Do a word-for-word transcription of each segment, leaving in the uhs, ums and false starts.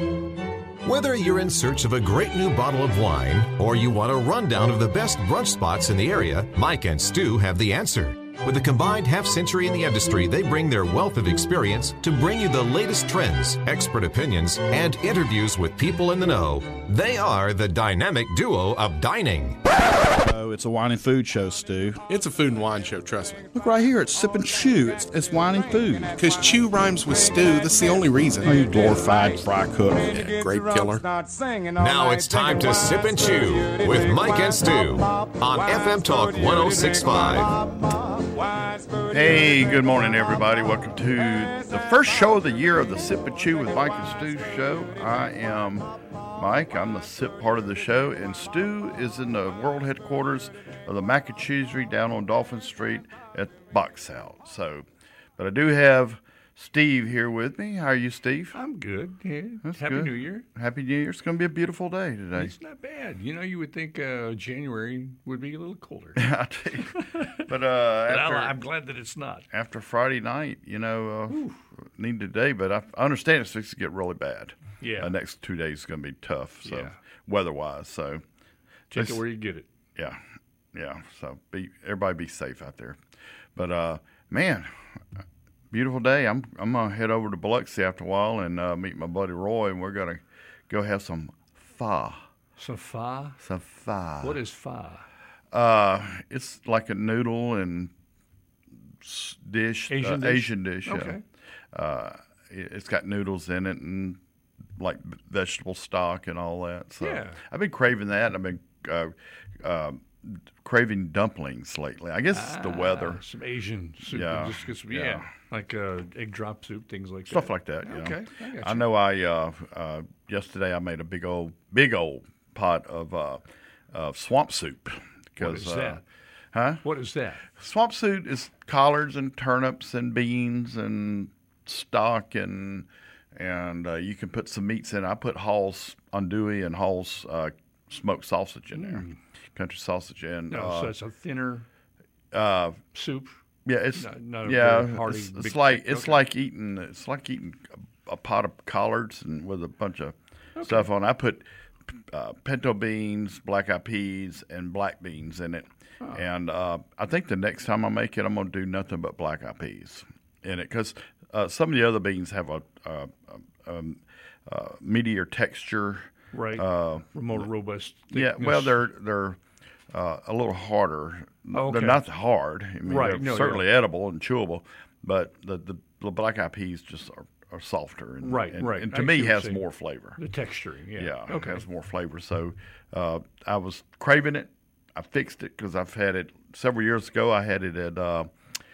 Whether you're in search of a great new bottle of wine or you want a rundown of the best brunch spots in the area, Mike and Stu have the answer. With a combined half century in the industry, they bring their wealth of experience to bring you the latest trends, expert opinions, and interviews with people in the know. They are the dynamic duo of dining. Oh, it's a wine and food show, Stu. It's a food and wine show, trust me. Look right here, it's Sip and Chew. It's, it's wine and food. Because chew rhymes with stew, that's the only reason. Oh, you glorified fry cook. Yeah, grape killer. Now it's time to Sip and Chew with Mike and Stu on F M Talk one oh six point five. Hey, good morning, everybody. Welcome to the first show of the year of the Sip and Chew with Mike and Stu show. I am Mike. I'm the Sip part of the show, and Stu is in the world headquarters of the Mac and Cheesery down on Dolphin Street at Box Out. So, but I do have Steve here with me. How are you, Steve? I'm good. Yeah. That's Happy good. New Year. Happy New Year. It's going to be a beautiful day today. It's not bad. You know, you would think uh, January would be a little colder. I tell you. But, uh, But after, I'll- I'm glad that it's not. after Friday night, you know, uh, need today, but I, I understand it's fixing to get really bad. Yeah. The next two days is going to be tough, so Yeah. weather-wise. So, Take this- it where you get it. yeah, yeah. So be everybody be safe out there. But uh, man, beautiful day. I'm I'm gonna head over to Biloxi after a while and uh, meet my buddy Roy, and we're gonna go have some pho. So pho? Some pho. What is pho? Uh, it's like a noodle and s- dish, Asian uh, dish? Asian dish. Yeah. Okay. Uh, it- it's got noodles in it and like vegetable stock and all that. So Yeah. I've been craving that. I've been uh, uh, craving dumplings lately. I guess it's the weather, Ah, some Asian soup. Yeah, Just 'cause- yeah. yeah. Like uh, egg drop soup, things like stuff that. like that. You know. Okay. I, got I you. know. I uh, uh, yesterday I made a big old, big old pot of uh, of swamp soup. What is uh, that? Huh? What is that? Swamp soup is collards and turnips and beans and stock and and uh, you can put some meats in. I put Hall's andouille and Hall's uh, smoked sausage in there, country sausage and No, uh, so it's a thinner uh, soup. yeah, it's Not- not a yeah, very hearty it's, big- it's like it's okay. like eating it's like eating a, a pot of collards and with a bunch of stuff on. I put uh, pinto beans, black eyed peas, and black beans in it. And uh, I think the next time I make it, I'm going to do nothing but black eyed peas in it because uh, some of the other beans have a, a, a, um, uh meatier texture. Right. Uh, More robust. yeah, well, thickness. they're they're uh, a little harder. Okay. They're not hard. I mean, Right, they're no, certainly edible and chewable, but the the, the black eyed peas just are, are softer. And, Right, and, right. And I to see me, what you're has saying. more flavor. The texturing, yeah. Yeah, Okay. it has more flavor. So uh, I was craving it. I fixed it because I've had it several years ago. I had it at uh,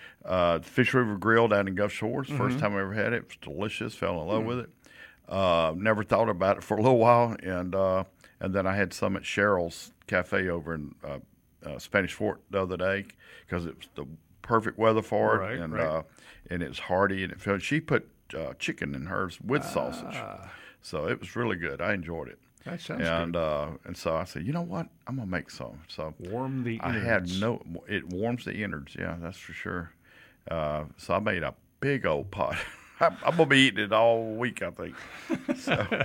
uh, Fish River Grill down in Gulf Shores. Mm-hmm. First time I ever had it. It was delicious. Fell in love Hmm. with it. Uh, never thought about it for a little while, and uh, and then I had some at Cheryl's Cafe over in uh, uh, Spanish Fort the other day because it was the perfect weather for it, Right, and right. Uh, and it's hearty and it felt. She put uh, chicken in hers with sausage, Ah. so it was really good. I enjoyed it. That sounds And good. uh, and so I said, you know what? I'm gonna make some. So Warm the I had innards. no. It warms the innards. Yeah, that's for sure. Uh, so I made a big old pot. I'm, I'm gonna be eating it all week, I think. So,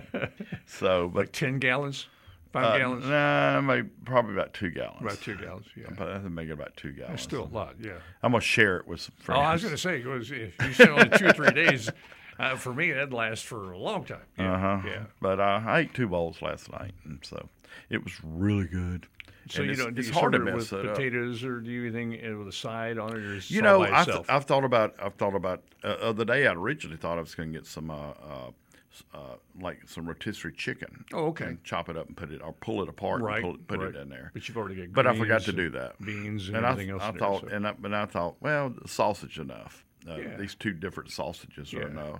so but Like ten gallons? Five uh, gallons? Nah, maybe probably about two gallons. About two gallons, yeah. But I think make it about two gallons. That's still a lot, yeah. I'm gonna share it with some Oh, friends. I was going to say, 'cause if you said only two or three days, uh, for me, that'd last for a long time. Yeah, Uh huh. yeah. But uh, I ate two bowls last night, and so it was really good. So And you it's, don't do it's you hard to serve it mess with it up. potatoes or do you anything uh, with a side on it or is it You all know, by I've, itself? I've thought about I've thought about uh, uh, the day I originally thought I was going to get some uh, uh, uh, like some rotisserie chicken. Oh, okay. And chop it up and put it or pull it apart Right, and pull it, put right. it in there. But you've already got But I greens forgot to and do that. beans and, And I, everything else I in there, thought, so- and I, but I thought, well, the sausage enough. Uh, Yeah. These two different sausages are Yeah. enough.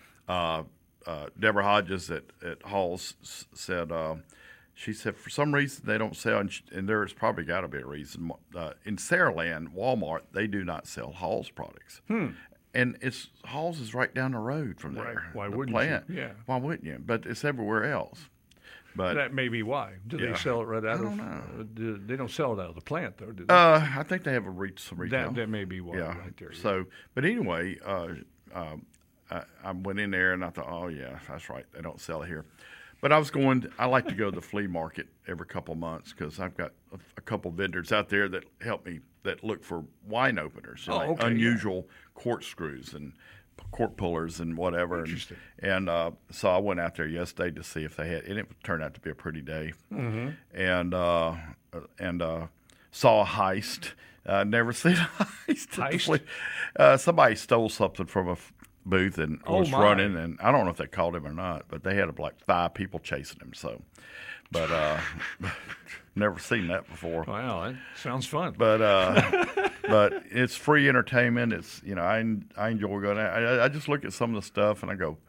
Uh, uh, Deborah Hodges at at Hall's s- said. Uh, She said, for some reason, they don't sell, and, sh- and there's probably got to be a reason. Uh, in Saraland, Walmart, they do not sell Hall's products. Hmm. And it's Hall's is right down the road from there. Right. Why the wouldn't plant. you? Yeah. Why wouldn't you? But it's everywhere else. But That may be why. Do Yeah. they sell it right out I don't of? know. Uh, do, they don't sell it out of the plant, though, do they? uh, I think they have a reach some retail. that that may be why yeah. right there. yeah. So, but anyway, uh, um, I, I went in there and I thought, oh yeah, that's right, they don't sell it here. But I was going. I like to go to the flea market every couple of months because I've got a, a couple vendors out there that help me that look for wine openers, you know, Oh, like okay, unusual corkscrews and cork pullers and whatever. And, Interesting. and uh, so I went out there yesterday to see if they had, and it turned out to be a pretty day. Mm-hmm. And uh, and uh, saw a heist. Uh, never seen a heist. at the Heist? flea- Uh, somebody stole something from a f- booth and Oh, was my. running, and I don't know if they caught him or not, but they had like five people chasing him. So, but uh, never seen that before. Wow, that sounds fun. But uh, but it's free entertainment. It's you know I I enjoy going. Out. I I just look at some of the stuff and I go,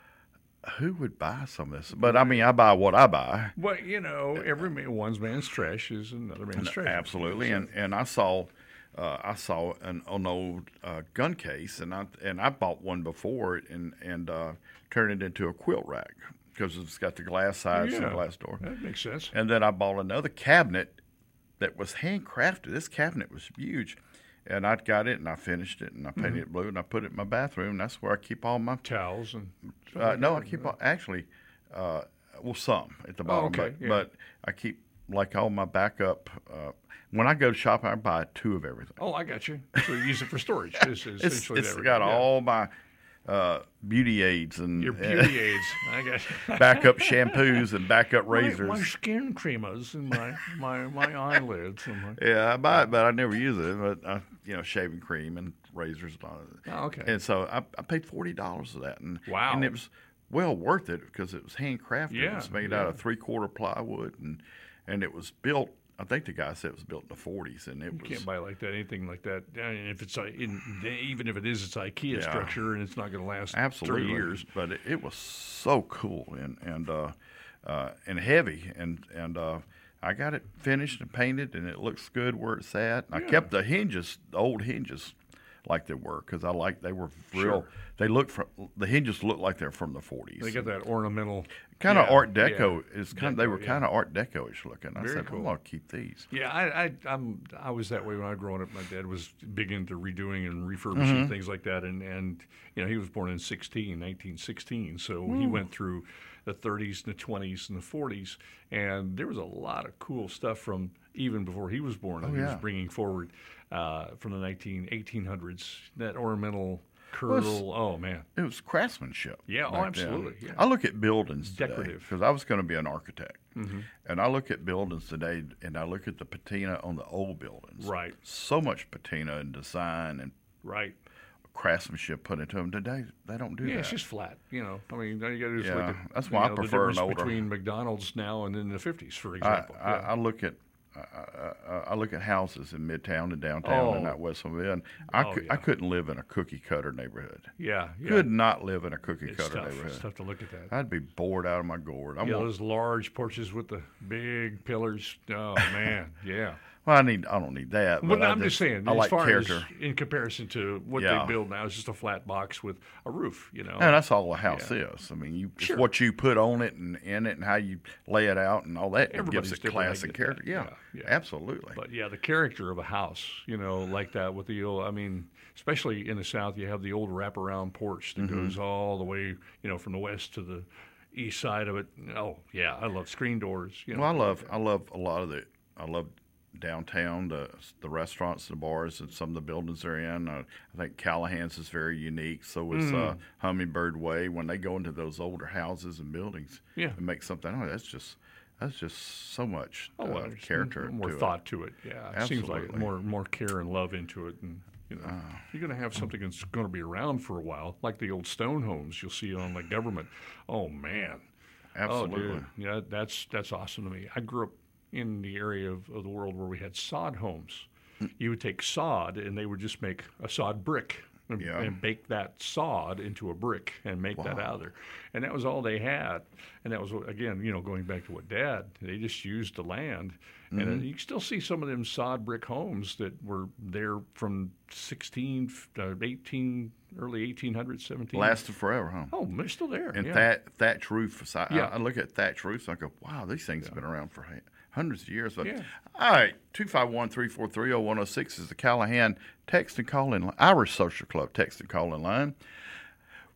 who would buy some of this? But I mean, I buy what I buy. Well, you know, every man, one man's trash is another man's treasure. Absolutely, and and I saw. Uh, I saw an, an old uh, gun case, and I and I bought one before it, and and uh, turned it into a quilt rack because it's got the glass sides and the Yeah, glass door. that makes sense. And then I bought another cabinet that was handcrafted. This cabinet was huge, and I got it and I finished it and I painted Mm-hmm. it blue and I put it in my bathroom. That's where I keep all my. Towels and stuff Uh, like no, that. I keep all, actually, uh, well, some at the bottom, okay, but yeah. but I keep like all my backup. Uh, when I go shopping, I buy two of everything. Oh, I got you. So you use it for storage. It's, It's, essentially it's that, got yeah. all my uh, beauty aids and your beauty aids. I got you. backup shampoos and backup razors. My, my skin creamers and my my my eyelids. And my, Yeah, I buy it, but I never use it. But I, you know, shaving cream and razors and all that. Oh, okay. And so I, I paid forty dollars for that, and Wow. and it was well worth it because it was handcrafted. Yeah, It was made yeah. out of three quarter plywood, and and it was built. I think the guy said it was built in the forties, and it You was. can't buy like that, anything like that. I mean, if it's uh, in, even if it is, it's IKEA Yeah. structure, and it's not going to last Absolutely, three years. but it, it was so cool and and uh, uh, and heavy, and and uh, I got it finished and painted, and it looks good where it's at. I kept the hinges, the old hinges, like they were, because I like they were real. Sure. They look from the hinges look like they're from the forties. They got that ornamental, kind of yeah, Art Deco. yeah. Is kind. They were Deco, yeah. kind of Art Deco-ish looking. I Very said, cool. I'm gonna keep these. Yeah, I, I, I'm, I was that way when I was growing up. My dad was big into redoing and refurbishing things like that, and, and you know he was born in sixteen, nineteen sixteen, so he went through the thirties and the twenties and the forties, and there was a lot of cool stuff from even before he was born. that he yeah. was bringing forward uh, from the nineteen eighteen hundreds. That ornamental Well, it's- curl. Oh man, It was craftsmanship. Yeah, oh, back then. absolutely, yeah. I look at buildings Decorative. because I was going to be an architect, Mm-hmm. and I look at buildings today, and I look at the patina on the old buildings. Right. So much patina and design and right. craftsmanship put into them. Today, they don't do Yeah, that. it's just flat. You know, I mean, all you got to do is Yeah, look at that's you why I know, prefer an the difference older- between McDonald's now and in the fifties, for I, example. I, Yeah. I look at. I, I, I look at houses in Midtown and downtown and Oh. out west of it, and I, Oh, cou- yeah. I couldn't live in a cookie cutter neighborhood. yeah, yeah. Could not live in a cookie It's cutter tough. neighborhood. It's tough to look at that. I'd be bored out of my gourd. I yeah, want, those large porches with the big pillars. Oh man, yeah. well, I need. I don't need that. Well, But I I'm just saying, I as like far character. as in comparison to what Yeah. they build now, it's just a flat box with a roof. You know. And that's all a house is. I mean, you Sure. it's what you put on it and in it and how you lay it out and all that. It Everybody's gives it different. I class and get that. character. Yeah, Yeah, yeah. absolutely. But yeah, the character of a house, you know, like that with the old, I mean, especially in the South, you have the old wraparound porch that Mm-hmm. goes all the way, you know, from the west to the east side of it. Oh, yeah, I love screen doors. You know, Well, I love I love a lot of the I love downtown the the restaurants, the bars, and some of the buildings they're in. Uh, I think Callahan's is very unique. So is Mm. uh, Hummingbird Way. When they go into those older houses and buildings, Yeah. and make something. Oh, that's just that's just so much Oh, uh, well, there's character, more to thought to it. Yeah, it seems like Absolutely. more more care and love into it, and you know, you're going to have something that's going to be around for a while, like the old stone homes you'll see on the government. Oh man, it. Absolutely. Oh, dude. Yeah, that's that's awesome to me. I grew up in the area of, of the world where we had sod homes. You would take sod, and they would just make a sod brick and, Yeah. and bake that sod into a brick and make that out of there. And that was all they had. And that was, again, you know, going back to what Dad, they just used the land. And uh, you can still see some of them sod brick homes that were there from sixteen, uh, eighteen, early eighteen hundreds, seventeen. Lasted forever, huh? Oh, they're still there. And yeah. that thatch roofs. I, Yeah. I, I look at thatch roofs. I go, wow, these things have been around for hu- hundreds of years. But Yeah. all right, two five one three four three zero one zero six is the Callahan text and call in line, Irish Social Club text and call in line.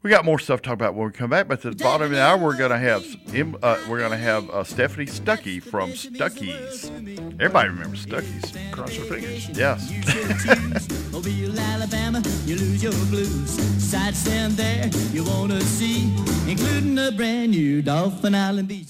We got more stuff to talk about when we come back, but at the bottom of the hour, we're gonna have him. Uh, we're gonna have uh, Stephanie Stuckey from Stuckey's. Everybody remembers Stuckey's. Cross your fingers. Yes. Mobile, Alabama, you lose your blues. Sights down there you wanna see, including a brand new Dolphin Island Beach.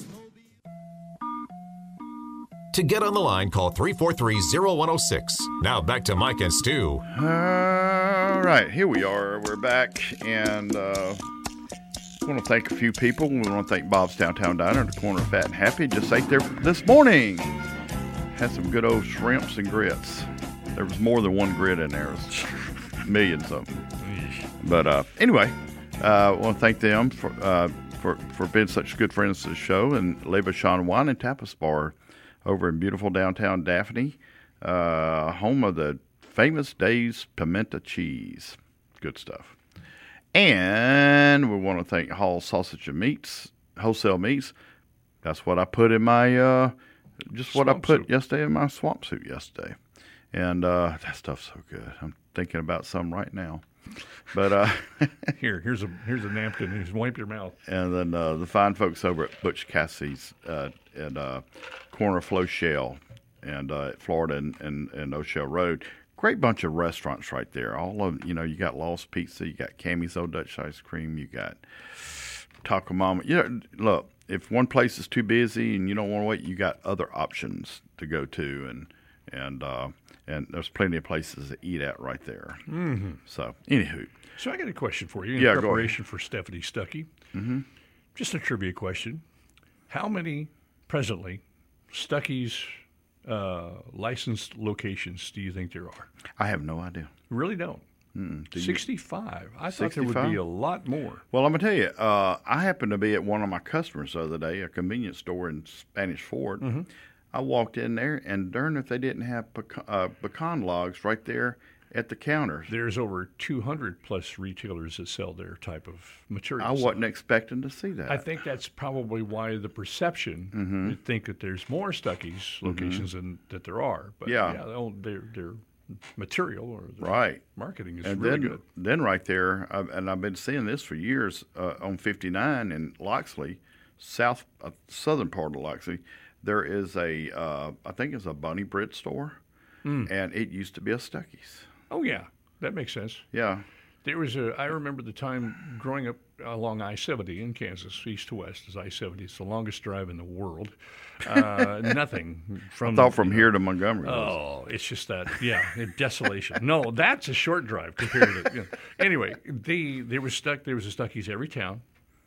To get on the line, call three four three, zero one zero six. Now back to Mike and Stu. All right, here we are. We're back, and uh, I want to thank a few people. We want to thank Bob's Downtown Diner at the corner of Fat and Happy. Just ate there this morning. Had some good old shrimps and grits. There was more than one grit in there. It was millions of them. But uh, anyway, uh, I want to thank them for, uh, for for being such good friends to the show, and Le Bachon Wine and Tapas Bar over in beautiful downtown Daphne, uh, home of the famous Dave's Pimenta cheese. Good stuff. And we want to thank Hall Sausage and Meats, Wholesale Meats. That's what I put in my, uh, just Swamp what I put soup. yesterday in my swamp soup yesterday. And uh, that stuff's so good. I'm thinking about some right now. But uh, Here, here's a here's a napkin. Just wipe your mouth. and then uh, the fine folks over at Butch Cassie's uh, at uh, corner of Flo Shell and uh, at Florida and, and, and O'Shell Road. Great bunch of restaurants right there. All of you know, you got Lost Pizza, you got Cammy's Old Dutch Ice Cream, you got Taco Mama. You know, look, if one place is too busy and you don't want to wait, you got other options to go to, and and uh, and there's plenty of places to eat at right there. Mm-hmm. So, anywho. So I got a question for you in Yeah, go preparation for Stephanie Stuckey. Mm-hmm. Just a trivia question. How many, presently, Stuckey's uh, licensed locations do you think there are? I have no idea. Really don't. Mm, do you- sixty-five. I thought there would be sixty-five? a lot more. Well, I'm going to tell you, uh, I happened to be at one of my customers the other day, a convenience store in Spanish Fort. Mm-hmm. I walked in there, and darn if they didn't have pecan, uh, pecan logs right there at the counter. There's over two hundred plus retailers that sell their type of material. I wasn't expecting to see that. I think that's probably why the perception, Mm-hmm. you think that there's more Stuckey's locations than that there are. But Yeah. yeah they'll- their, their material or their Right. marketing is And really then, good. then right there, uh, and I've been seeing this for years uh, on fifty-nine in Loxley, south uh, southern part of Loxley, there is a, uh, I think it's a Bunny Bread store, Hmm. and it used to be a Stuckey's. Oh, yeah, that makes sense. Yeah. There was a, I remember the time growing up along I seventy in Kansas, east to west is I seventy. It's the longest drive in the world. Uh, nothing from. I thought from here to Montgomery. was. Oh, it's just that, yeah, desolation. No, that's a short drive compared to. You know. Anyway, they they were stuck. There was a Stuckey's every town,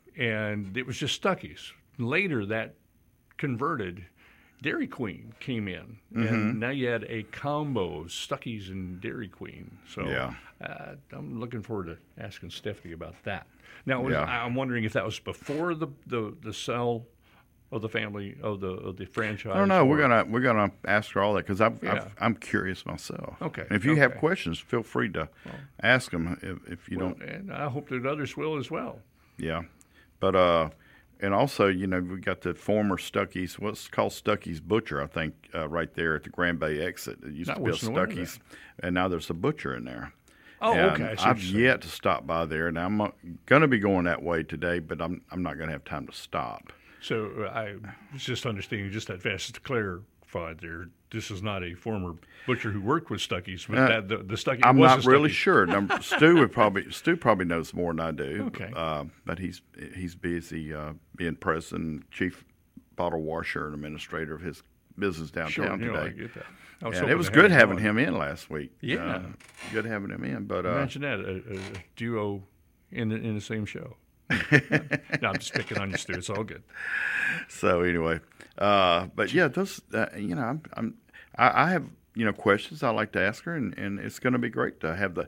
and it was just Stuckey's. Later, that converted. Dairy Queen came in, Mm-hmm. and now you had a combo of Stuckey's and Dairy Queen. So Yeah. uh, I'm looking forward to asking Stephanie about that. Now, was, Yeah. I'm wondering if that was before the the, the sale of the family of the of the franchise. I don't know. We're or- gonna we're gonna ask her all that because I'm Yeah. I've, I'm curious myself. Okay, And if you have okay. questions, feel free to ask them. If, if you Well, don't, and I hope that others will as well. yeah. But uh, and also you know we got the former Stuckey's, what's called Stuckey's Butcher, I think, uh, right there at the Grand Bay exit. It used I to be a wasn't aware of Stuckey's, and now there's a butcher in there. Oh, And okay. I see what I've you're saying. yet to stop by there, and I'm going to be going that way today, but I'm I'm not going to have time to stop. So uh, I was just understanding just that fast to clarify there. This is not a former butcher who worked with Stuckey's, but Uh, that the, the Stuckey. I'm was not a really Stuckey's. sure. Number, Stu would probably Stu probably knows more than I do. Okay. uh, but he's he's busy uh, being president, chief bottle washer, and administrator of his business downtown Sure, you know, I today. get that. I was And hoping it was to good have having on. him in last week. Yeah. Uh, good having him in. But uh, Imagine that a, a, a duo in the in the same show. No, I'm just picking on you, Stu. It's all good. so anyway, uh, but yeah, those uh, you know, I'm, I'm I, I have you know questions I like to ask her, and, and it's going to be great to have the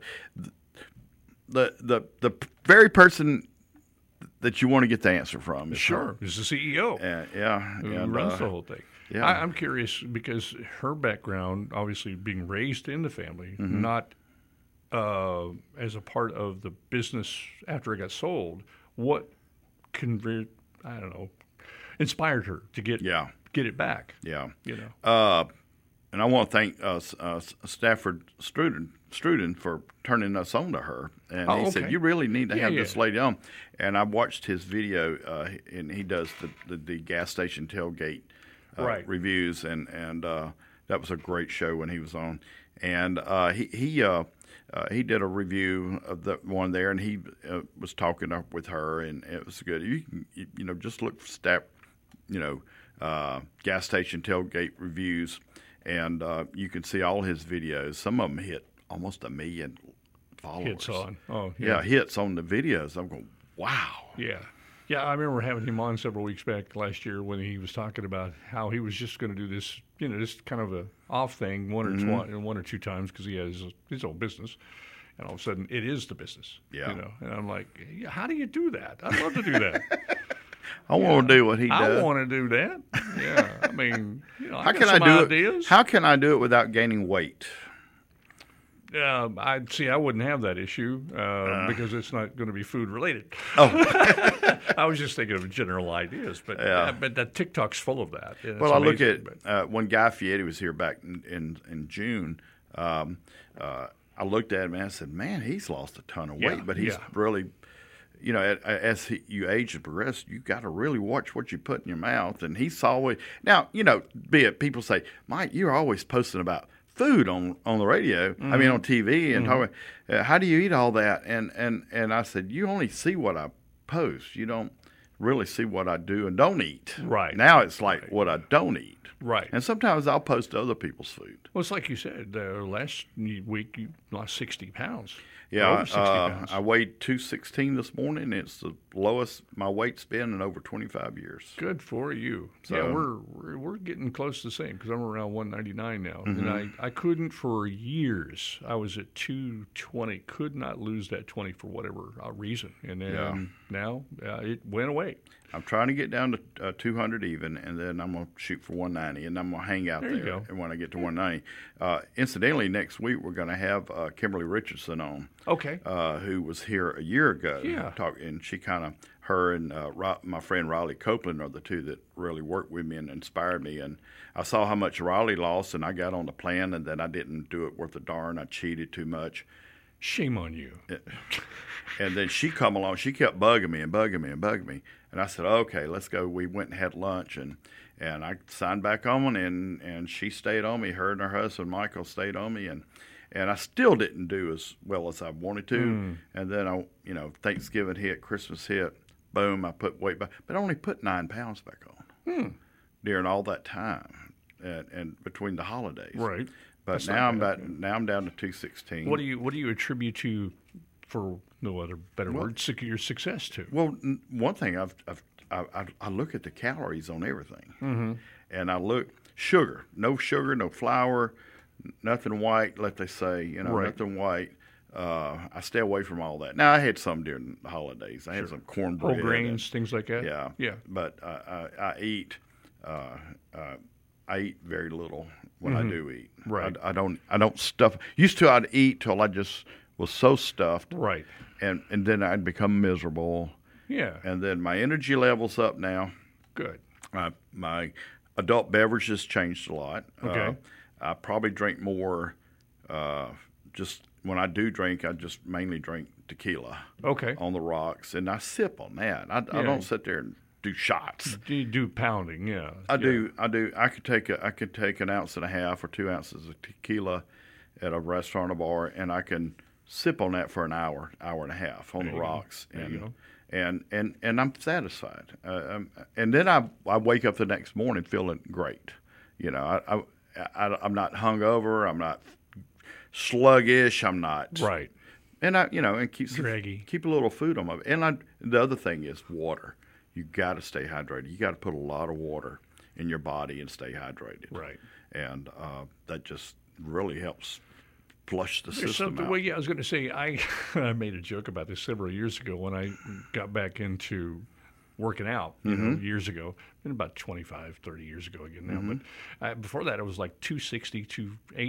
the the the very person that you want to get the answer from. is Sure, her. he's the C E O. And, yeah, Who and, runs uh, the whole thing. yeah. I, I'm curious because her background, obviously being raised in the family, Mm-hmm. not uh, as a part of the business after it got sold, what convert, I don't know, inspired her to get Yeah. get it back. yeah. You know, Uh, and I want to thank uh, uh, Stafford Struden, Struden for turning us on to her. And Oh, he okay. said, you really need to Yeah, have yeah. this lady on. And I watched his video, uh, and he does the, the, the gas station tailgate uh, Right. reviews, and, and uh, that was a great show when he was on. And uh, he he uh, uh, he did a review of the one there, and he uh, was talking up with her, and it was good. You can, you, you know, just look for Staff, you know, uh, gas station tailgate reviews, and uh, you can see all his videos. Some of them hit almost a million followers. Hits on. Oh, Yeah, yeah. hits on the videos. I'm going, wow. Yeah. Yeah, I remember having him on several weeks back last year when he was talking about how he was just going to do this, you know, just kind of a off thing one or Mm-hmm. twi- one or two times because he has his own business, and all of a sudden it is the business. Yeah. You know, and I'm like, yeah, how do you do that? I'd love to do that. I want to do what he does. I want to do that. Yeah, I mean, you know, I How got can I some do ideas. it? How can I do it without gaining weight? Uh, I see. I wouldn't have that issue uh, because it's not going to be food related. Oh, I was just thinking of general ideas, but Yeah. yeah, but that TikTok's full of that. and it's well, I look amazing, at but- uh, when Guy Fieri was here back in in, in June. Um, uh, I looked at him and I said, "Man, he's lost a ton of weight, Yeah, but he's yeah. really." You know, as he, you age and progress, you got to really watch what you put in your mouth. And he's always now, you know, be it people say, Mike, you're always posting about food on, on the radio. I mean, on T V and talking. Uh, how do you eat all that? And and and I said, you only see what I post. You don't really see what I do and don't eat. Right. Now it's like what I don't eat. Right. And sometimes I'll post other people's food. Well, it's like you said, uh, last week you lost sixty pounds. Yeah, Over sixty uh, pounds. I weighed two sixteen this morning. It's the lowest my weight's been in over twenty-five years. Good for you. So- yeah, we're, we're we're getting close to the same because I'm around one ninety-nine now, Mm-hmm. and I, I couldn't for years. I was at two twenty, could not lose that twenty for whatever uh, reason, and then Yeah. now uh, it went away. I'm trying to get down to uh, two hundred even, and then I'm going to shoot for one ninety, and I'm going to hang out There there, you go. and when I get to one ninety. Uh, incidentally, next week we're going to have uh, Kimberly Richardson on, Okay. uh, who was here a year ago. Yeah. Talk, and she kind of, her and uh, Ri- my friend Riley Copeland are the two that really worked with me and inspired me. And I saw how much Riley lost, and I got on the plan, and then I didn't do it worth a darn. I cheated too much. Shame on you. And then she come along. She kept bugging me and bugging me and bugging me. And I said, okay, let's go. We went and had lunch, and, and I signed back on, and, and she stayed on me. Her and her husband, Michael, stayed on me. And, and I still didn't do as well as I wanted to. Mm. And then, I, you know, Thanksgiving hit, Christmas hit, boom, I put weight back. But I only put nine pounds back on Hmm. during all that time and, and between the holidays. Right. But That's not now I'm, bad. back, now I'm down to two sixteen. What do you what do you attribute to, for no other better word, suc- your success to? Well, n- one thing I've, I've I, I, I look at the calories on everything, mm-hmm. and I look sugar, no sugar, no flour, n- nothing white. Let they say, you know, Right. nothing white. Uh, I stay away from all that. Now I had some during the holidays. I had some cornbread, Whole grains, things like that. and- yeah, Yeah. But I, I, I eat. Uh, uh, I eat very little when I do eat. Mm-hmm. Right. I, I don't. I don't stuff. Used to, I'd eat till I just was so stuffed, Right. and and then I'd become miserable. Yeah. And then my energy level's up now. Good. My, my adult beverages changed a lot. Okay. Uh, I probably drink more. Uh, just when I do drink, I just mainly drink tequila Okay. on the rocks, and I sip on that. I, I Yeah. don't sit there and do shots. Do you do pounding? Yeah. I Yeah. do. I do. I could take a. I could take an ounce and a half or two ounces of tequila at a restaurant or bar, and I can sip on that for an hour, hour and a half on There the you go. rocks, There and you go. and and and I'm satisfied. Uh, um, and then I I wake up the next morning feeling great. You know, I, I, I I'm not hungover. I'm not sluggish. I'm not Right. And I, you know, and keep Draggy. keep a little food on my. And I, the other thing is water. You got to stay hydrated. You got to put a lot of water in your body and stay hydrated. Right. And uh, that just really helps flush the There's system something, out. well, yeah, I was going to say, I, I made a joke about this several years ago when I got back into working out, you know, Mm-hmm. years ago, been about twenty-five, thirty years ago again now. Mm-hmm. But uh, before that, it was like two sixty, two eighty.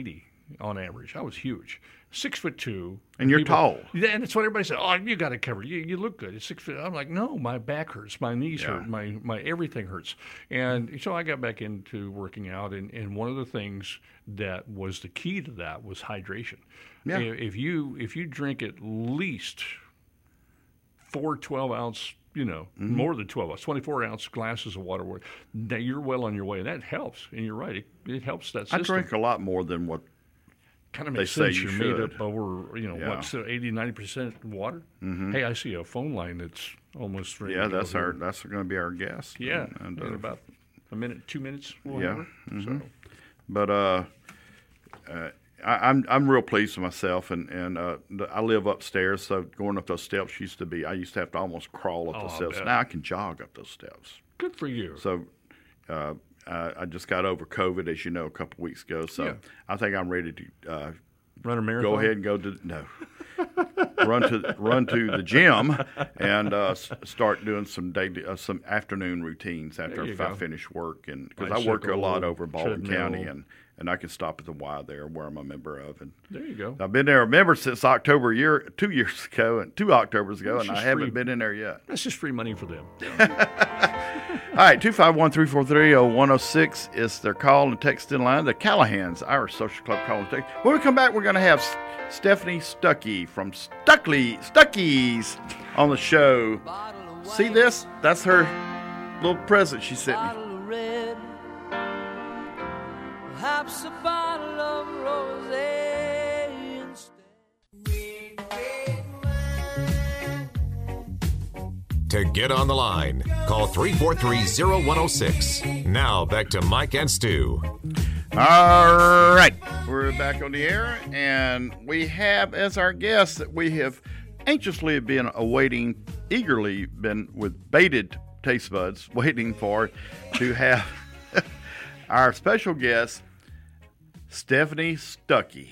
on average. I was huge, six foot two. And you're people, tall. Yeah, and that's what everybody said. Oh, you got it covered. You you look good. It's six foot. I'm like, no, my back hurts, my knees Yeah. hurt, my my everything hurts. And so I got back into working out, and, and one of the things that was the key to that was hydration. Yeah. If you if you drink at least four twelve ounce, you know, Mm-hmm. more than twelve ounce, twenty-four ounce glasses of water, now you're well on your way. That helps, and you're right. It, it helps that system. I drink a lot more than what. Kind of they makes say sense. you You're made should. up over, you know, Yeah. what, so eighty, ninety percent water? Mm-hmm. Hey, I see a phone line that's almost ready Yeah, to go that's here. our. That's going to be our guest. Yeah, and, in uh, about a minute, two minutes. We'll Yeah, have her. So, But uh, uh, I, I'm I'm real pleased with myself, and and uh, the- I live upstairs, so going up those steps used to be I used to have to almost crawl up Oh, the I steps. bet. Now I can jog up those steps. good for you. So uh, I, I just got over COVID, as you know, a couple weeks ago. So Yeah. I think I'm ready to uh, Run a marathon? go ahead and go to no run to run to the gym and uh, s- start doing some daily uh, some afternoon routines after There you if I go. finish work, and because I work a Bicycle, lot over Baldwin treadmill. County, and and I can stop at the Y there where I'm a member of, and There you go. I've been there a member since October a year two years ago and two Octobers ago, That's and I just haven't free. been in there yet. That's just free money for them. All right, two five one, three four three, oh one oh six is their call and text in line. The Callahan's Irish Social Club call and text. When we come back, we're going to have S- Stephanie Stuckey from Stuckley, Stuckey's on the show. See this? That's her little present she sent me. Bottle of red, perhaps a bottle of rosé instead. To get on the line, call three four three, oh one oh six. Now back to Mike and Stu. All right, we're back on the air, and we have as our guest that we have anxiously been awaiting, eagerly been with bated taste buds, waiting for to have our special guest, Stephanie Stuckey.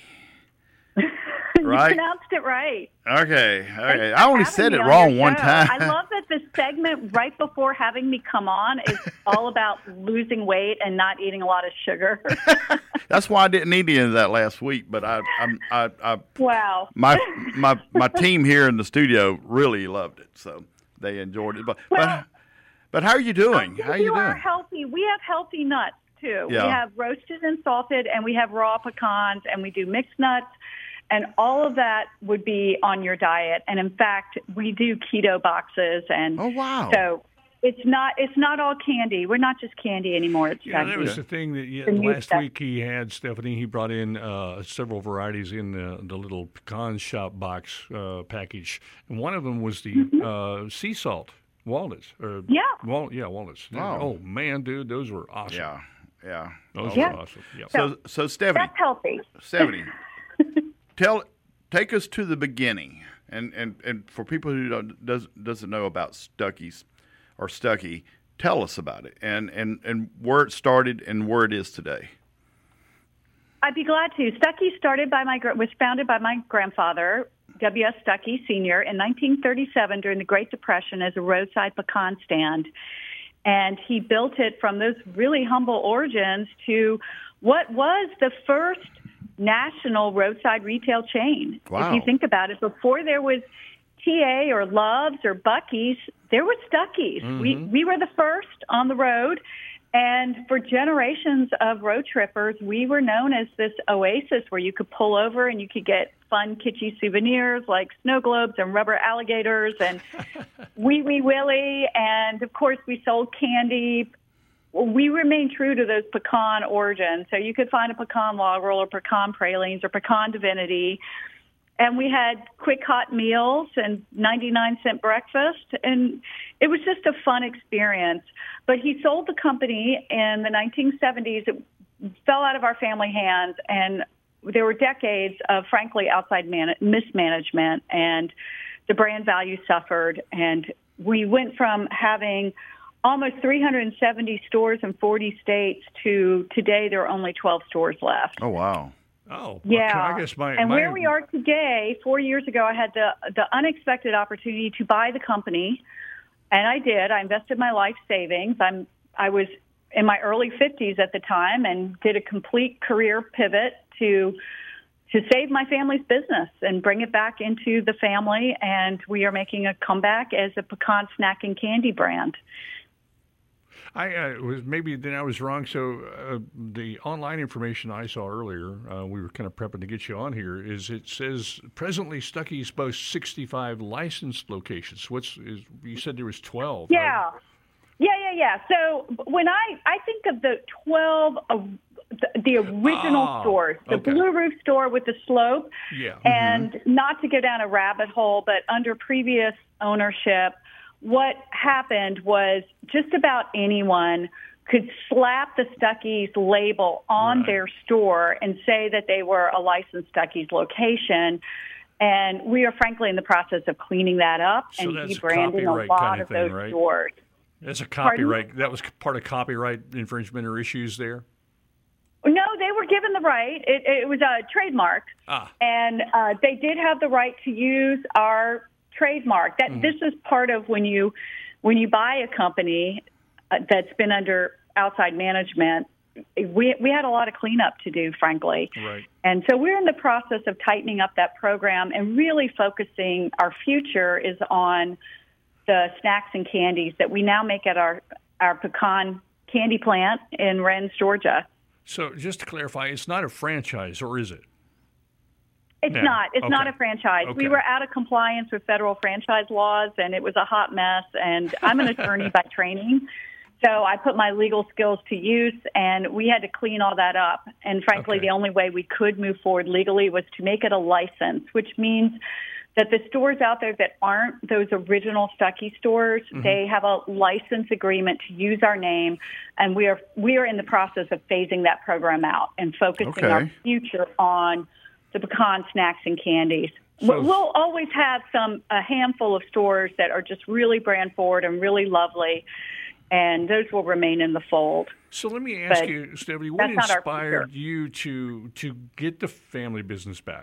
Right? You pronounced it right. Okay, okay. Thanks I for only having said me it on wrong your one show. time. I love that the segment right before having me come on is all about losing weight and not eating a lot of sugar. That's why I didn't eat any of that last week, but I, I'm, I, I, Wow. my, my, my team here in the studio really loved it, so they enjoyed it. But, Well, but, but how are you doing? How are you you are doing? healthy. We have healthy nuts too. Yeah. We have roasted and salted, and we have raw pecans, and we do mixed nuts. And all of that would be on your diet. And in fact, we do keto boxes. And Oh, wow. so it's not it's not all candy. We're not just candy anymore. It's Yeah, that actually was the thing that yeah, The new last stuff. week he had, Stephanie, he brought in uh, several varieties in the, the little pecan shop box uh, package. And one of them was the uh, sea salt walnuts. Or Yeah. Wal- yeah, walnuts. Wow. Oh, man, dude, those were awesome. Yeah, yeah. Those Yeah. were awesome. Yeah. So, so Stephanie, that's healthy. Stephanie, tell, take us to the beginning, and, and, and for people who don't does doesn't know about Stuckey's or Stuckey, tell us about it and, and, and where it started and where it is today. I'd be glad to. Stuckey started by my gr- was founded by my grandfather, W S. Stuckey Senior, in nineteen thirty-seven during the Great Depression as a roadside pecan stand. And he built it from those really humble origins to what was the first national roadside retail chain. Wow. If you think about it, before there was T A or Love's or Buc-ee's, there was Stuckey's. We we were the first on the road, and for generations of road trippers, we were known as this oasis where you could pull over and you could get fun, kitschy souvenirs like snow globes and rubber alligators and Wee Wee Willie, and of course we sold candy. We remained true to those pecan origins, so you could find a pecan log roll or pecan pralines or pecan divinity. And we had quick hot meals and ninety-nine cent breakfast. And it was just a fun experience. But he sold the company in the nineteen seventies. It fell out of our family hands. And there were decades of, frankly, outside man- mismanagement. And the brand value suffered. And we went from having almost three hundred seventy stores in forty states to today there are only twelve stores left. Oh, wow. Oh, Yeah, okay. I guess my and my, where we are today, four years ago, I had the the unexpected opportunity to buy the company, and I did. I invested my life savings. I'm I was in my early fifties at the time, and did a complete career pivot to to save my family's business and bring it back into the family. And we are making a comeback as a pecan snack and candy brand. I uh, was maybe then I was wrong. So uh, the online information I saw earlier, uh, we were kind of prepping to get you on here. Is it says presently Stuckey's boasts sixty-five licensed locations. What's is, you said there was twelve? Yeah, right? yeah, yeah, yeah. So when I I think of the twelve. Uh, The, the original oh, stores, the okay. Blue Roof store with the slope, yeah. and mm-hmm. not to go down a rabbit hole, but under previous ownership, what happened was just about anyone could slap the Stuckey's label on right. their store and say that they were a licensed Stuckey's location. And we are frankly in the process of cleaning that up so and that's debranding a, a lot kind of, of thing, those right? stores. That's a copyright. Pardon? That was part of copyright infringement or issues there? No, they were given the right. It, it was a trademark, ah. and uh, they did have the right to use our trademark. That mm-hmm. This is part of when you when you buy a company uh, that's been under outside management. We we had a lot of cleanup to do, frankly, right. And so we're in the process of tightening up that program and really focusing. Our future is on the snacks and candies that we now make at our our pecan candy plant in Rennes, Georgia. So just to clarify, it's not a franchise, or is it? It's no. not. It's okay. not a franchise. Okay. We were out of compliance with federal franchise laws, and it was a hot mess. And I'm an attorney by training, so I put my legal skills to use, and we had to clean all that up. And frankly, okay. the only way we could move forward legally was to make it a license, which means that the stores out there that aren't those original Stuckey stores, mm-hmm. they have a license agreement to use our name, and we are we are in the process of phasing that program out and focusing okay. our future on the pecan snacks and candies. So, we'll always have some a handful of stores that are just really brand forward and really lovely, and those will remain in the fold. So let me ask but you, Stephanie, what that's not our inspired future. you to to get the family business back?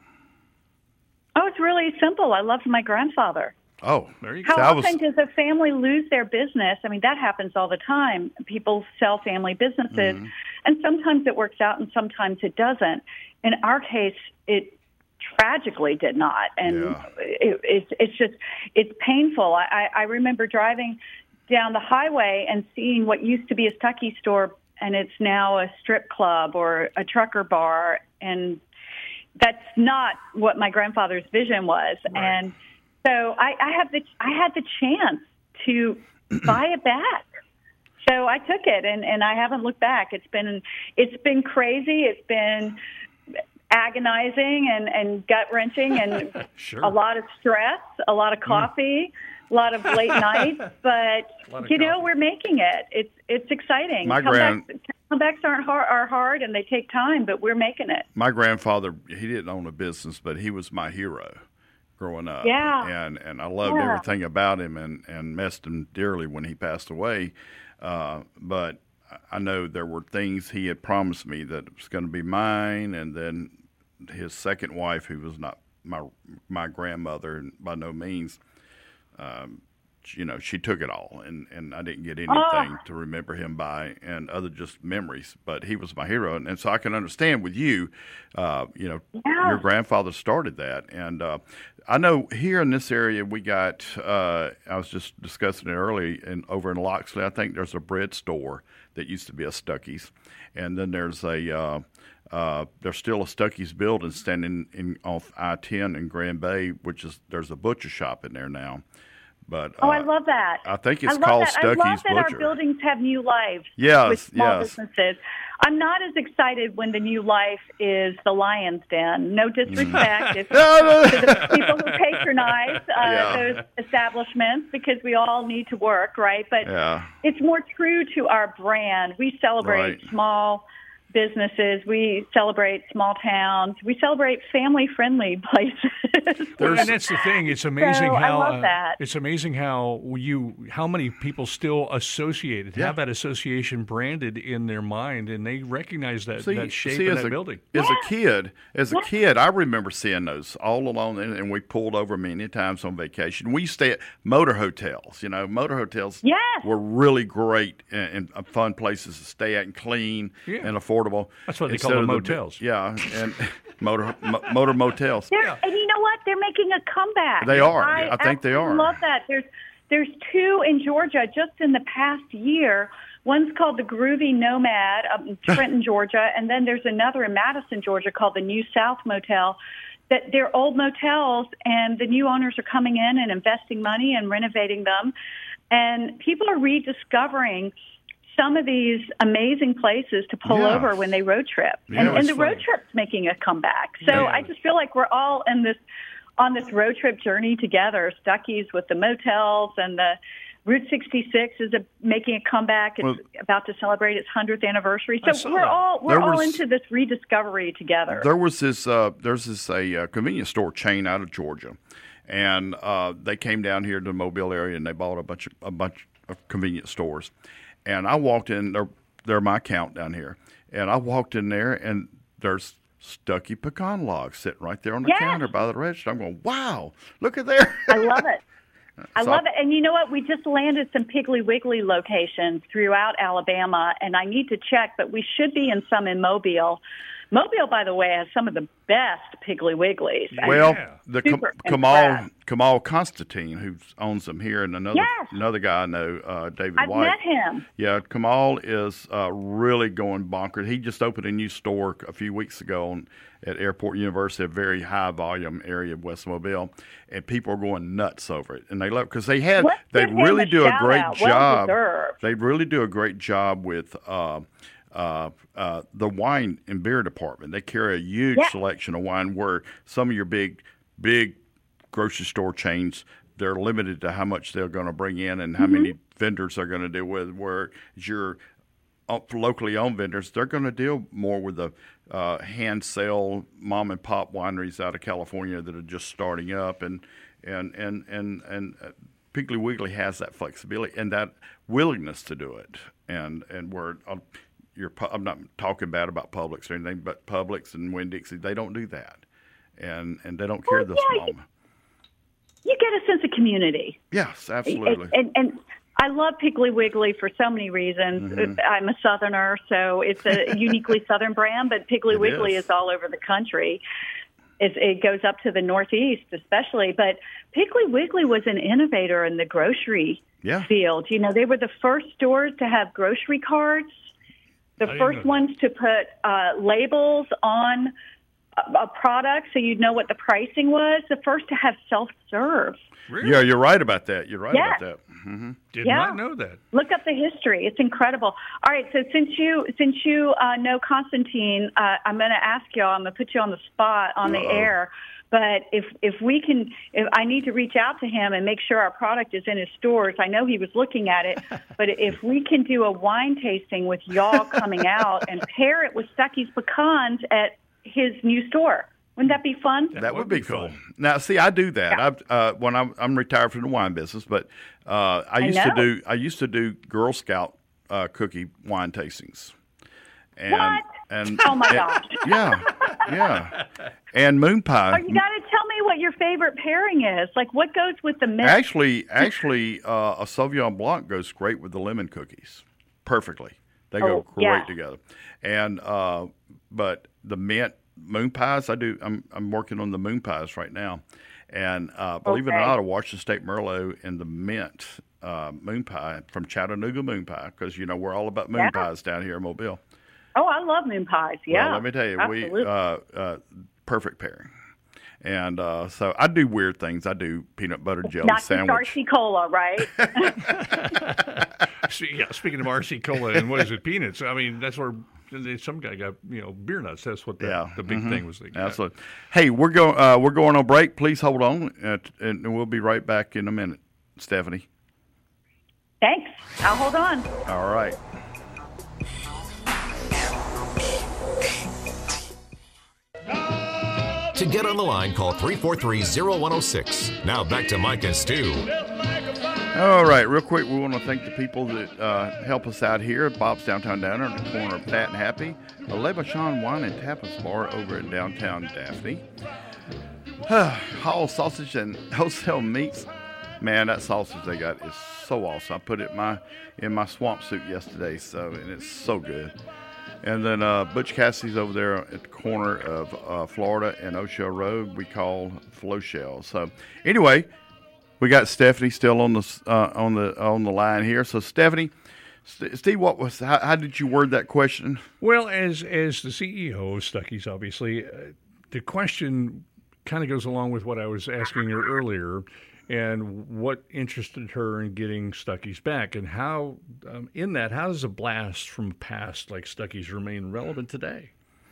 Oh, it's really simple. I loved my grandfather. Oh, there you How go. I was- often does a family lose their business? I mean, that happens all the time. People sell family businesses, Mm-hmm. and sometimes it works out and sometimes it doesn't. In our case, it tragically did not. And Yeah. it, it's, it's just, it's painful. I, I, I remember driving down the highway and seeing what used to be a Stuckey store, and it's now a strip club or a trucker bar, and that's not what my grandfather's vision was. Right. And so I, I have the I had the chance to buy it back. So I took it, and, and I haven't looked back. It's been it's been crazy. It's been agonizing and, and gut wrenching, and Sure. a lot of stress, a lot of coffee, a lot of late nights. But of you know, coffee. we're making it. It's it's exciting. My Comebacks, grand- comebacks aren't hard, are hard, and they take time, but we're making it. My grandfather, he didn't own a business, but he was my hero growing up. Yeah. And and I loved Yeah. everything about him and, and missed him dearly when he passed away. Uh, but I know there were things he had promised me that it was going to be mine, and then his second wife, who was not my my grandmother by no means, um, you know, she took it all, and, and I didn't get anything Oh. to remember him by, and other just memories. But he was my hero, and, and so I can understand with you, uh, you know, Yeah. your grandfather started that, and uh, I know here in this area we got. Uh, I was just discussing it early, and over in Loxley, I think there's a bread store that used to be a Stuckey's, and then there's a. Uh, Uh, there's still a Stuckey's building standing in off I ten in Grand Bay, which is there's a butcher shop in there now. But Oh, uh, I love that. I think it's I love called that. I love Stuckey's that Butcher. our buildings have new lives Yes, with small yes. businesses. I'm not as excited when the new life is the Lion's Den. No disrespect if, to the people who patronize uh, Yeah. those establishments, because we all need to work, right? But Yeah. it's more true to our brand. We celebrate Right. small businesses. We celebrate small towns. We celebrate family-friendly places. Well, and that's the thing. It's amazing So, I how love uh, that. it's amazing how you how many people still associate it, Yeah. have that association branded in their mind, and they recognize that See, that shape see, in as that a, building. As a kid, as a kid, I remember seeing those all along, and, and we pulled over many times on vacation. We used to stay at motor hotels. You know, motor hotels Yes. were really great and, and fun places to stay at and clean Yeah. and affordable. affordable. That's what they instead call of them the big- motels. Yeah, and motor mo- motor motels. They're, And you know what? They're making a comeback. They are. I, I think they absolutely are. love that. There's there's two in Georgia just in the past year. One's called the Groovy Nomad up in Trenton, Georgia, and then there's another in Madison, Georgia called the New South Motel. That they're old motels, and the new owners are coming in and investing money and renovating them. And people are rediscovering some of these amazing places to pull Yeah. over when they road trip. Yeah, and it's and the funny. road trip's making a comeback. So Yeah. I just feel like we're all in this on this road trip journey together. Stuckey's with the motels, and the Route sixty-six is a, making a comeback. It's Well- about to celebrate its hundredth anniversary. I So saw we're that. all we're There all was- into this rediscovery together. There was this. Uh, there's this a uh, convenience store chain out of Georgia, and uh, they came down here to the Mobile area and they bought a bunch of a bunch of convenience stores. And I walked in. They're they're my count down here, and I walked in there and there's Stuckey pecan logs sitting right there on the Yes. counter by the register. I'm going, wow, look at there. I love it. I So- love it. And you know what? We just landed some Piggly Wiggly locations throughout Alabama, and I need to check, but we should be in some in Mobile. Mobile, by the way, has some of the best Piggly Wigglies. I Well, Yeah. the Kam- Super Kamal impressed. Kamal Constantine, who owns them here, and another Yes. another guy I know, uh, David I've White. met him. Yeah, Kamal is uh, really going bonkers. He just opened a new store a few weeks ago on, at Airport University, a very high volume area of West Mobile, and people are going nuts over it. And they love because they had Let's they give him really a do a shout great out. Well job. deserved. They really do a great job with. Uh, uh, uh, the wine and beer department. They carry a huge Yeah. selection of wine where some of your big, big grocery store chains, they're limited to how much they're going to bring in and how Mm-hmm. many vendors they're going to deal with. Whereas your uh, locally owned vendors, they're going to deal more with the uh, hand sale mom and pop wineries out of California that are just starting up, and and and and and. Uh, Piggly Wiggly has that flexibility and that willingness to do it, and and where uh, you're, pu- I'm not talking bad about Publix or anything, but Publix and Winn-Dixie, they don't do that, and and they don't care Well, the yeah, small. you- You get a sense of community. Yes, absolutely. And, and, and I love Piggly Wiggly for so many reasons. Mm-hmm. I'm a Southerner, so it's a uniquely Southern brand, but Piggly It Wiggly is. is all over the country. It, it goes up to the Northeast, especially. But Piggly Wiggly was an innovator in the grocery Yeah. field. You know, they were the first stores to have grocery cards, the didn't first know that. ones to put uh, labels on a, a product so you'd know what the pricing was, the first to have self-serve. Really? Yeah, you're right about that. You're right Yes. about that. hmm Did Yeah. not know that. Look up the history; it's incredible. All right, so since you since you uh, know Constantine, uh, I'm going to ask y'all. I'm going to put you on the spot on the Uh-oh. air. But if if we can, if I need to reach out to him and make sure our product is in his stores. I know he was looking at it, but if we can do a wine tasting with y'all coming out and pair it with Stuckey's pecans at his new store, wouldn't that be fun? That, would would be, be cool. fun. Now, see, I do that. Yeah. I've, uh, when I'm, I'm retired from the wine business, but uh, I used to know. do I used to do Girl Scout uh, cookie wine tastings. And, What? And, Oh, my and- gosh. Yeah, yeah. And moon pie. Oh, you got to tell me what your favorite pairing is. Like, what goes with the mix? Actually, actually, uh, a Sauvignon Blanc goes great with the lemon cookies, perfectly. They go Oh, great yeah. together. And uh, but the mint moon pies, I do. I'm I'm working on the moon pies right now, and uh, believe it or Okay. not, a Washington State Merlot and the mint uh, moon pie from Chattanooga Moon Pie, because you know we're all about moon Yeah. pies down here in Mobile. Oh, I love moon pies. Yeah. Well, let me tell you, absolutely. we uh, uh, perfect pairing. And uh, so I do weird things. I do peanut butter jelly Not just sandwich. R C Cola, right? See, yeah, speaking of R C Cola and what is it, peanuts? I mean, that's where some guy got, you know, beer nuts. That's what the, Yeah, the big mhm. thing was. They got. Absolutely. Hey, we're going. Uh, we're going on break. Please hold on, uh, and we'll be right back in a minute. Stephanie. Thanks. I'll hold on. All right. To get on the line, call three four three, zero one zero six. Now back to Mike and Stu. All right. Real quick, we want to thank the people that uh, help us out here at Bob's Downtown Diner on the corner of Fat and Happy, the Le Bachon Wine and Tapas Bar over in downtown Daphne. Hall Sausage and Wholesale Meats. Man, that sausage they got is so awesome. I put it in my in my swamp soup yesterday, so and it's so good. And then uh, Butch Cassidy's over there at the corner of uh, Florida and O'Shell Road. We call Floshell. So anyway, we got Stephanie still on the uh, on the on the line here. So Stephanie, St- Steve, what was how, how did you word that question? Well, as as the C E O of Stuckey's, obviously, uh, the question kind of goes along with what I was asking her earlier, and what interested her in getting Stuckey's back, and how um, in that, how does a blast from past like Stuckey's remain relevant today?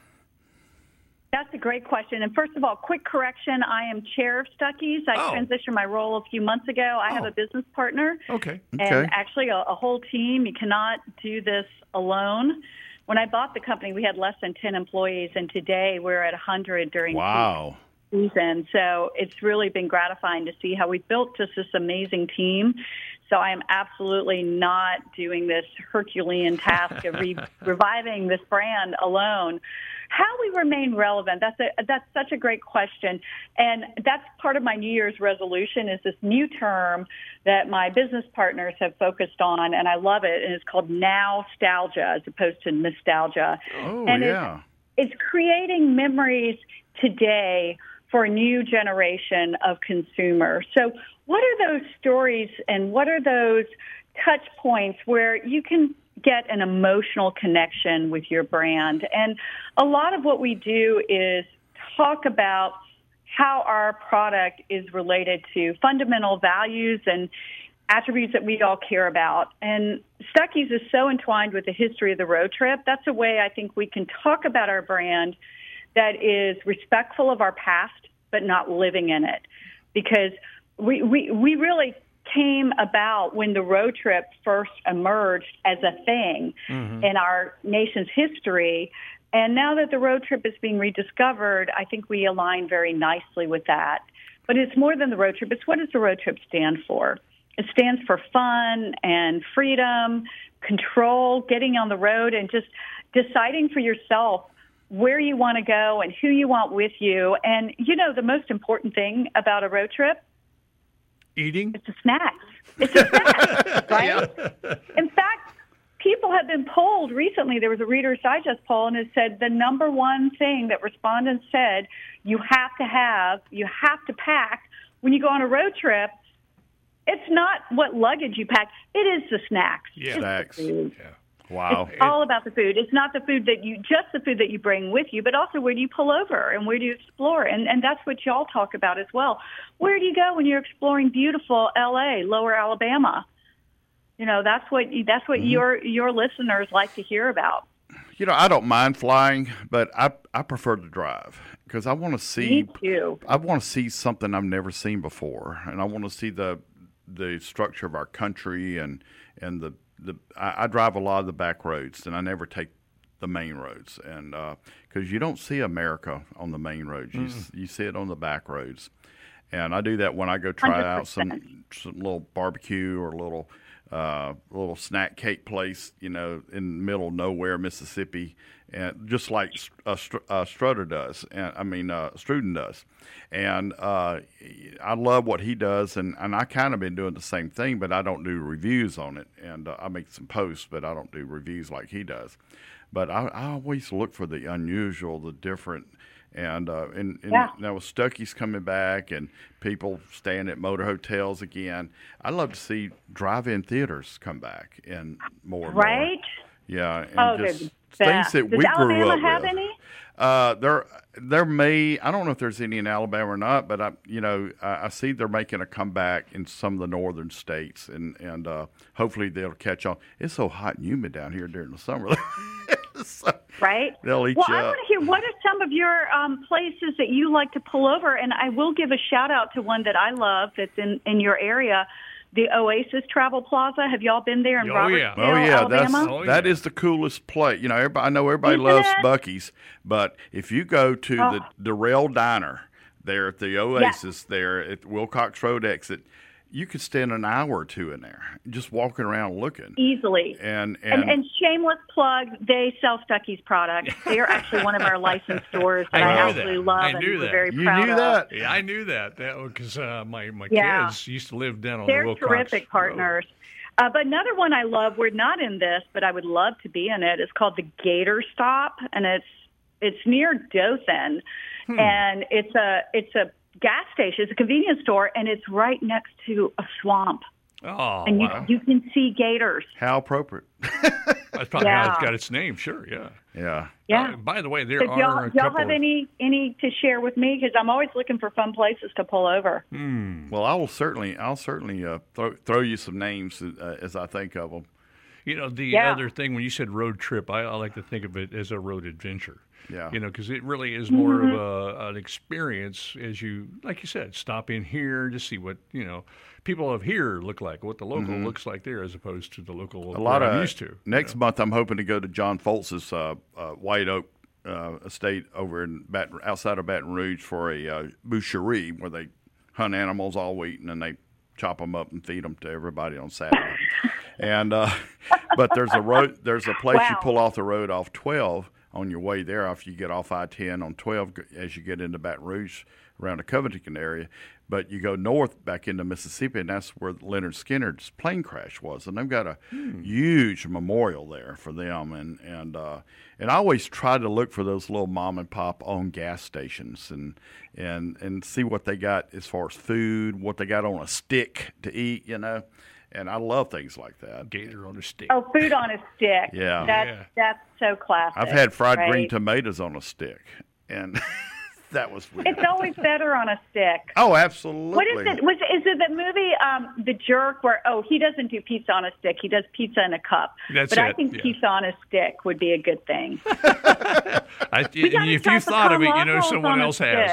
That's a great question. And first of all, quick correction, I am chair of Stuckey's. I Oh. transitioned my role a few months ago. I have Oh. a business partner. Okay. And Okay. actually a, a whole team. You cannot do this alone. When I bought the company, we had less than ten employees, and today we're at one hundred during Wow. peak season. So it's really been gratifying to see how we've built just this amazing team. So I am absolutely not doing this Herculean task of re- reviving this brand alone. How we remain relevant, that's a, that's such a great question. And that's part of my New Year's resolution is this new term that my business partners have focused on, and I love it, and it's called nostalgia as opposed to nostalgia. Oh, and yeah. It's, it's creating memories today for a new generation of consumers. So what are those stories and what are those touch points where you can get an emotional connection with your brand? And a lot of what we do is talk about how our product is related to fundamental values and attributes that we all care about. And Stuckey's is so entwined with the history of the road trip. That's a way I think we can talk about our brand that is respectful of our past, but not living in it. Because we, we, we really came about when the road trip first emerged as a thing mm-hmm. in our nation's history. And now that the road trip is being rediscovered, I think we align very nicely with that. But it's more than the road trip. It's what does the road trip stand for? It stands for fun and freedom, control, getting on the road, and just deciding for yourself where you want to go and who you want with you. And, you know, the most important thing about a road trip? Eating? It's the snacks. It's the snacks, right? Yeah. In fact, people have been polled recently. There was a Reader's Digest poll, and it said the number one thing that respondents said you have to have, you have to pack when you go on a road trip, it's not what luggage you pack. It is the snacks. Yeah. Snacks. Yeah. Wow. It's all about the food. It's not the food that you, just the food that you bring with you, but also where do you pull over and where do you explore? And and that's what y'all talk about as well. Where do you go when you're exploring beautiful L A, Lower Alabama? You know, that's what that's what mm-hmm. your your listeners like to hear about. You know, I don't mind flying, but I I prefer to drive because I want to see. Me too. I want to see something I've never seen before, and I want to see the the structure of our country and and the. The, I, I drive a lot of the back roads, and I never take the main roads, and because uh, you don't see America on the main roads, you mm. you see it on the back roads, and I do that when I go try one hundred percent out some some little barbecue or a little uh, little snack cake place, you know, in the middle of nowhere, Mississippi, and just like uh, uh, Strutter does, and I mean uh, Struden does, and uh, I love what he does, and, and I kind of been doing the same thing, but I don't do reviews on it, and uh, I make some posts, but I don't do reviews like he does. But I, I always look for the unusual, the different, and uh, and, and yeah. now with Stuckey's coming back and people staying at motor hotels again, I'd love to see drive-in theaters come back and more and right? more. Yeah, and oh, just things that Does we Alabama grew up have with. Any? Uh, there, there may. I don't know if there's any in Alabama or not, but I, you know, I, I see they're making a comeback in some of the northern states, and and uh, hopefully they'll catch on. It's so hot and humid down here during the summer, so right? They'll eat well, you I up. want to hear what are some of your um, places that you like to pull over, and I will give a shout out to one that I love that's in in your area. The Oasis Travel Plaza. Have y'all been there in Oh, Robertsdale, yeah. Oh yeah, Alabama? that's Oh, that yeah. is the coolest place. You know, everybody, I know everybody Isn't loves it? Buc-ee's, but if you go to Oh. the the Rail Diner there at the Oasis there at Wilcox Road exit, you could spend an hour or two in there just walking around looking. Easily. And And, and, and shameless plug, they sell Stuckey's products. They are actually one of our licensed stores that I I, knew absolutely that. love I and knew we're that. very you proud knew of. that. Yeah, I knew that. That because uh, my my Yeah. kids used to live down on They're the Wilcox terrific Road. partners. Uh, but another one I love, we're not in this, but I would love to be in it. It's called the Gator Stop, and it's it's near Dothan, hmm. and it's a it's a gas station, it's a convenience store, and it's right next to a swamp. Oh, and you, wow. you can see gators. How appropriate. That's probably yeah. how it's got its name, sure, yeah. Yeah. Yeah. Uh, by the way, there so are y'all, a y'all couple have of... any, any to share with me? Because I'm always looking for fun places to pull over. Hmm. Well, I will certainly, I'll certainly uh, throw, throw you some names uh, as I think of them. You know, the Yeah. other thing, when you said road trip, I, I like to think of it as a road adventure. Yeah. You know, because it really is more Mm-hmm. of a, an experience as you, like you said, stop in here to see what, you know, people of here look like, what the local Mhm. looks like there as opposed to the local A lot I'm of used to. next you know? month, I'm hoping to go to John Foltz's uh, uh, White Oak uh, estate over in Baton, outside of Baton Rouge for a uh, boucherie where they hunt animals all week and then they chop them up and feed them to everybody on Saturday. and uh, but there's a road, there's a place Wow. you pull off the road off twelve on your way there after you get off I ten on twelve as you get into Baton Rouge around the Covington area. But you go north back into Mississippi, and that's where Leonard Skinner's plane crash was. And they've got a hmm. huge memorial there for them. And and uh, and I always try to look for those little mom and pop owned gas stations and and and see what they got as far as food, what they got on a stick to eat, you know. And I love things like that. Gator on a stick. Oh, food on a stick. Yeah. That's, Yeah. that's so classic. I've had fried right? green tomatoes on a stick, and that was weird. It's always better on a stick. Oh, absolutely. What is it? Was is it the movie um, The Jerk where oh he doesn't do pizza on a stick, he does pizza in a cup. That's but it, I think yeah. pizza on a stick would be a good thing. I, We gotta if try you thought of it, you know falafels someone on a else has.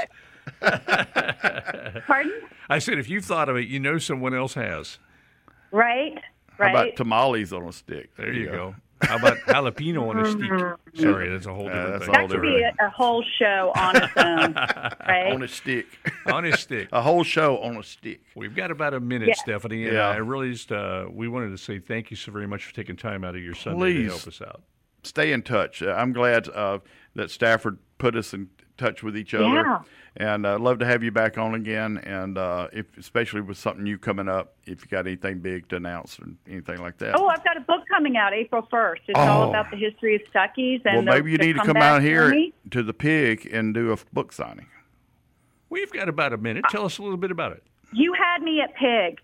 stick. Pardon? I said, if you've thought of it, you know someone else has. Right. How Right. about tamales on a stick? There you go. How about jalapeno on a stick? Sorry, that's a whole Yeah, different that's thing. a whole that could be a, a whole show on its own. Right. On a stick. On a stick. A whole show on a stick. We've got about a minute, Yeah. Stephanie, and Yeah. I really just uh, we wanted to say thank you so very much for taking time out of your Sunday Please. to help us out. Stay in touch. Uh, I'm glad uh, that Stafford put us in touch with each other. Yeah. And I'd uh, love to have you back on again, and uh, if especially with something new coming up, if you got anything big to announce or anything like that. Oh, I've got a book coming out April first. It's Oh. all about the history of Stuckey's. And Well, the- maybe you the need to come comeback out here journey. to the Pig and do a f- book signing. We've got about a minute. Tell us a little bit about it. You had me at Pig.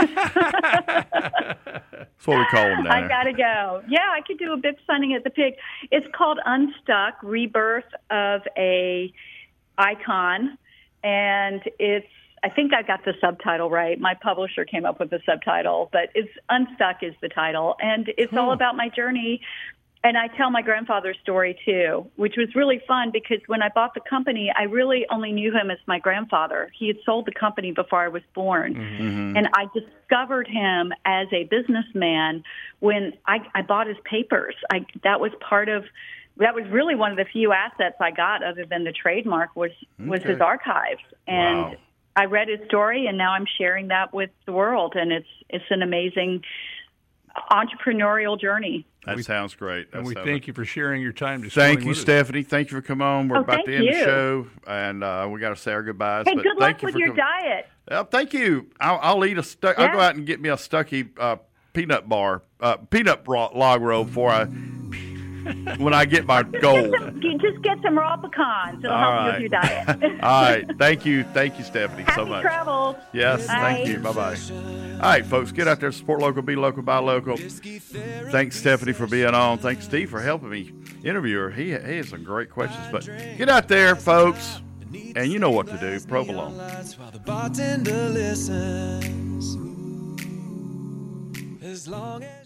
That's what we call them down I there. gotta go. Yeah, I could do a book signing at the Pig. It's called Unstuck: Rebirth of a Icon, and it's. I think I got the subtitle right. My publisher came up with the subtitle, but it's Unstuck is the title, and it's all about my journey. And I tell my grandfather's story too, which was really fun because when I bought the company, I really only knew him as my grandfather. He had sold the company before I was born. Mm-hmm. And I discovered him as a businessman when I, I bought his papers. I, that was part of, that was really one of the few assets I got other than the trademark was, was Okay. his archives. And Wow. I read his story and now I'm sharing that with the world. And it's, it's an amazing entrepreneurial journey. That We- sounds great. And That we sounds- thank you for sharing your time this Thank morning you, with us. Stephanie. Thank you for coming on. We're Oh, about thank to end the you. show, and uh, we got to say our goodbyes. Hey, but good thank luck you with for your coming. diet. Uh, thank you. I'll, I'll eat a. Stu- I'll Yeah. go out and get me a Stuckey uh, peanut bar, uh, peanut ro- log roll before I when I get my goal. You just get some raw pecans. It'll All help right. you with your diet. All right. Thank you. Thank you, Stephanie, so Happy much. travels. Yes, thank Bye. you. Bye bye. All right, folks, get out there, support local, be local, buy local. Thanks, Stephanie, for being on. Thanks, Steve, for helping me interview her. He, he has some great questions. But get out there, folks, and you know what to do. Provolone. While the bartender listens, as long as